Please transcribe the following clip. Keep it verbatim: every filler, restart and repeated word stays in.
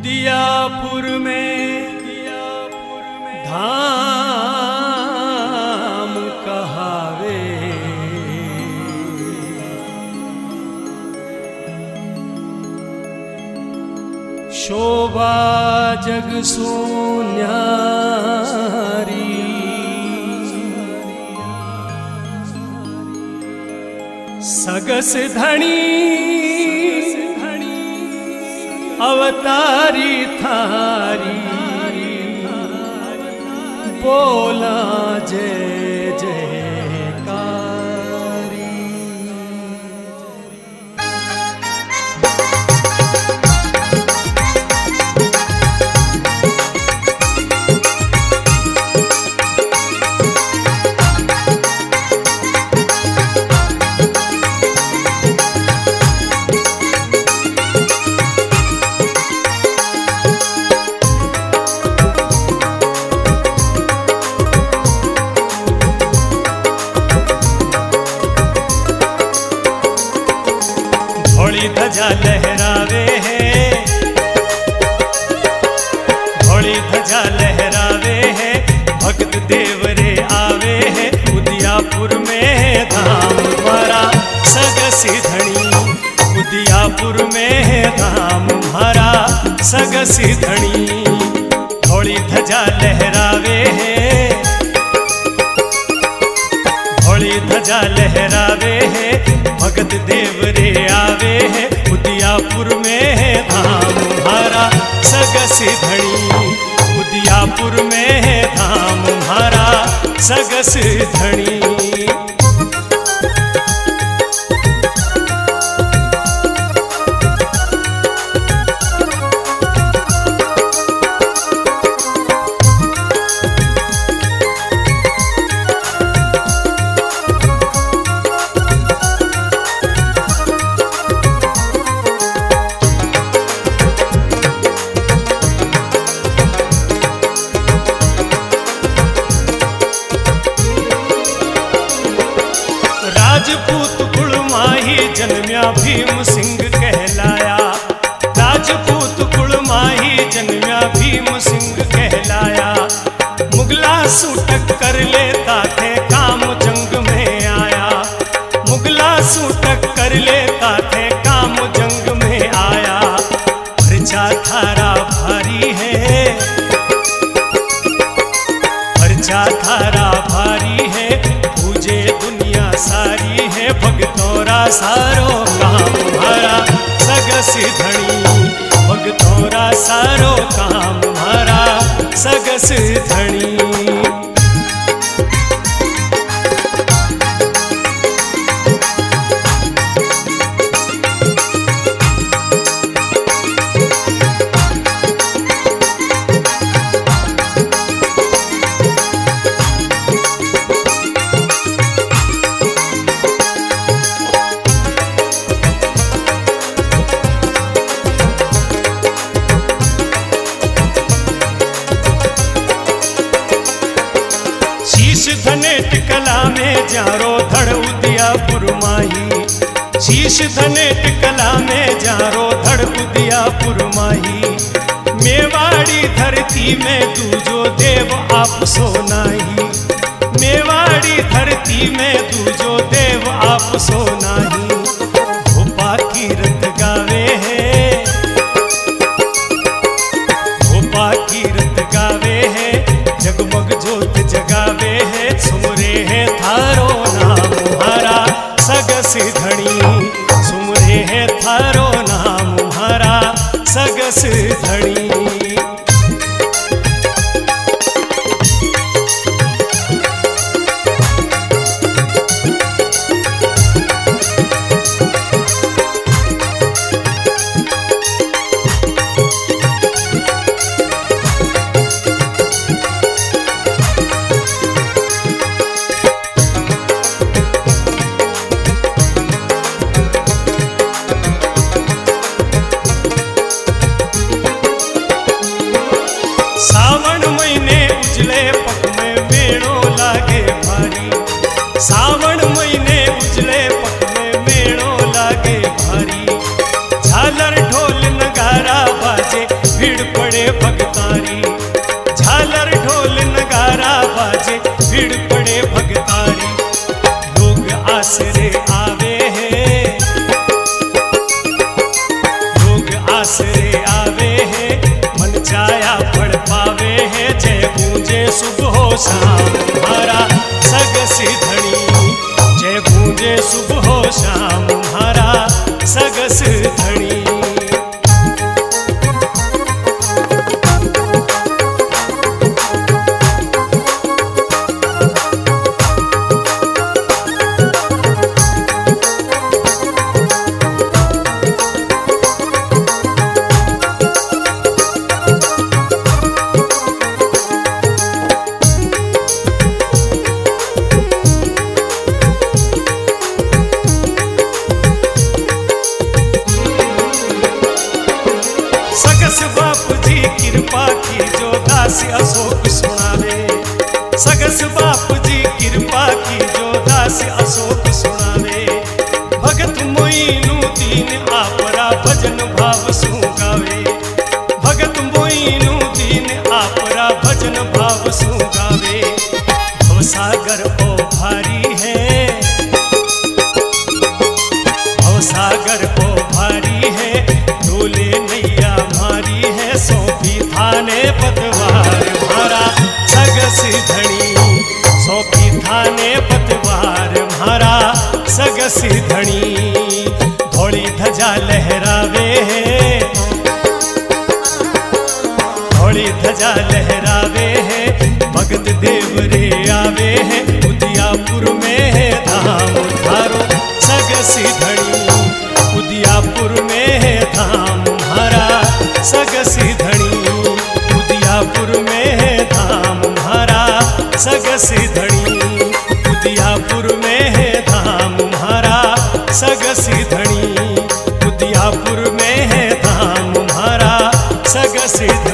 उदियापुर में धाम कहावे, शोभा जग सोन्यारी, सगस धनी अवतारी थारी, बोला जय जयकारी। ध्वजा लहरावे है, घोड़ी ध्वजा लहरावे है, भक्त देवरे आवे है। उदियापुर में धाम हमारा सगसी धनी, उदियापुर में धाम हमारा सगसी धनी। घोड़ी ध्वजा लहरावे है, घोड़ी ध्वजा लहरावे है, भगत देवरे आवे है। उदियापुर में धाम हमारा सगसी धनी, उदियापुर में धाम हमारा सगसी धनी। राजपूत कुल माही जन्म्या भीम सिंह कहलाया, राजपूत कुल माही जन्म्या भीम सिंह कहलाया। मुगला सु टक्कर लेता थे काम जंग में आया, मुगला सु टक्कर लेता थे काम जंग में आया। पर्चा थारा भारी है, पर्चा थारा भारी है, पूजे दुनिया सारी है। भगतोरा सारो काम हमारा सगसी धनी, भगतोरा सारो काम हमारा सगसी धनी। धनेट कला में जारो धड़ उदियापुर माही, शीश धनेट कला में जारो धड़ उदियापुर माही। मेवाड़ी धरती में दूजो देव आप सो नाही, मेवाड़ी धरती में दूजो देव आप सो नाही। भोपा कीरत गावे है, भोपा कीरत गावे है, जगमग जोत जगावे है। सुमरे है थारो नाम हमारा सगसी धनी, सुमरे है थारो नाम हमारा सगसी धनी। शाम तुम्हारा सगसी धनी। जय गूंजे सुबह हो शाम तुम्हारा सगस धनी। सगस बाप जी कृपा की जो दास अशोक सुनावे। सगस बाप जी कृपा की जो दास अशोक सुनावे। भगत मोइनु दीन आपरा भजन भाव सु गावे। भगत मोइनु दीन आपरा भजन भाव सु गावे। भवसागर ओ भारी है, भवसागर ओ भारी है, डोले नैया मारी है, सौंपी थाने पतवार मारा सगसी धनी। सौंपी थाने पतवार मारा सगसी धनी। धौली ध्वजा लहरावे है, धौली ध्वजा लहरावे है, भगत देव रे आवे है। उदियापुर में है धाम धारो सगसी धनी। उदियापुर में है धाम तुम्हारा सगसी धनी। उदियापुर में है धाम तुम्हारा सगसी धनी। उदियापुर में है धाम तुम्हारा सगसी धनी। उदियापुर में है धाम तुम्हारा सगसी धनी।